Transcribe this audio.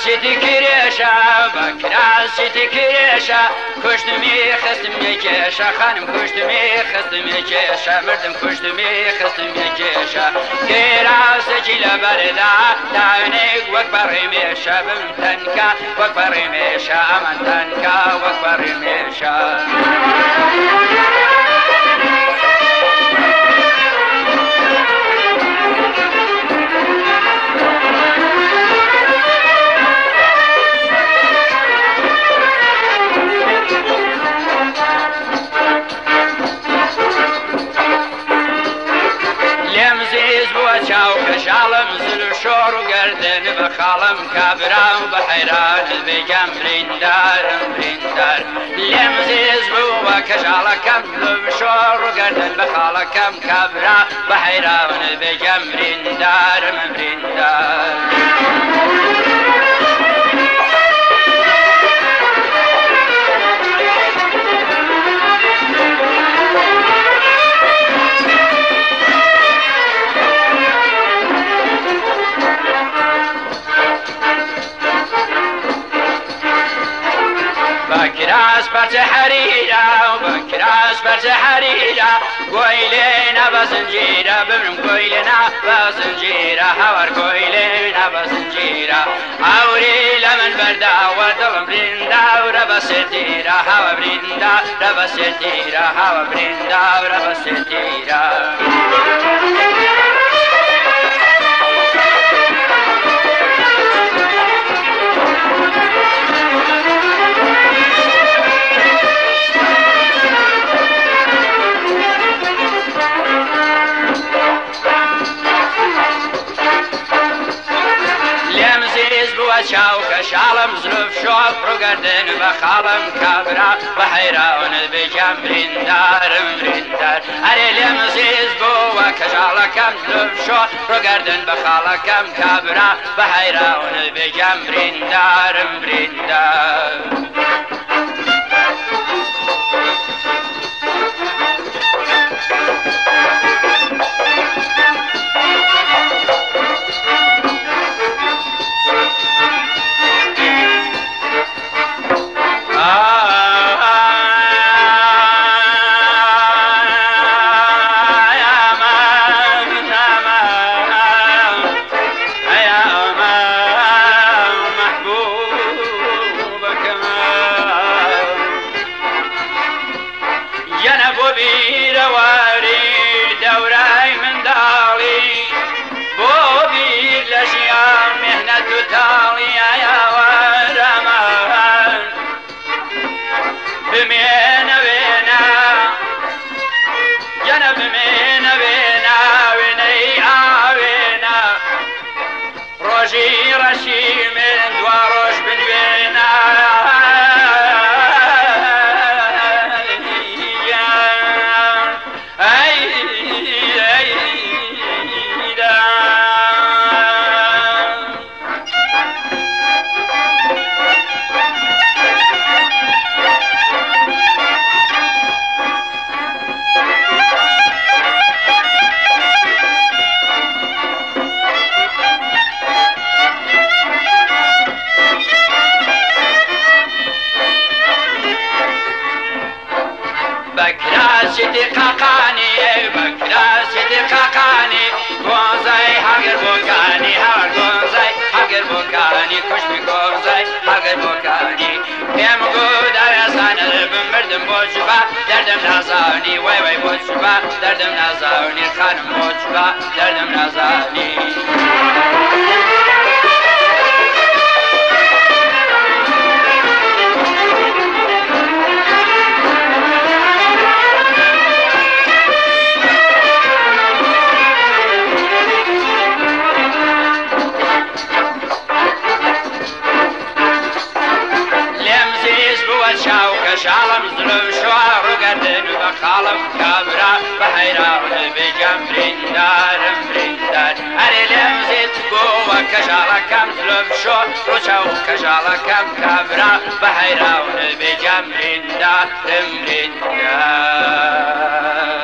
کراسی تکریشا با کراسی تکریشا کشتمی خستمی کشا خانم کشتمی خستمی کشا مردم کشتمی خستمی کشا کراسی جیل بردا تانیک وک بریمیشا بم تنکا وک بریمیشا من تنکا وک بریمیشا كشالم زل شور وقردن بخالم كابرام بحيران بجم بريندار بريندار لمزيز بوا كشالا كم زل شور وقردن بخالا كم كابرام بحيران بجم بريندار بريندار بكراس برت حريرة وبكراس برت حريرة قويلنا بزنجيرة بمن قويلنا بزنجيرة هور قويلنا بزنجيرة أوري لمن بردا ودلم بريندا وربستيرة هوا بريندا ربستيرة هوا بريندا وربستيرة شاو كشالم زلف شوف رقدن بخالم كابرا بحيران بجم بريندار بريندار أري لمزيز بوا كشالا كم زلف شوف رقدن بخالا كم كابرا بحيران بجم بريندار بريندار دردم نازانی وای وای بوچبا دردم نازانی خانم بوچبا دردم نازانی شالم زلف شوار وقردن بخالم كابرا بحيران بجم بريندار بريندار أري لمزيت قوة كشالا كم زلف شوار وشاو كشالا كم كابرا بحيران بجم بريندار بريندار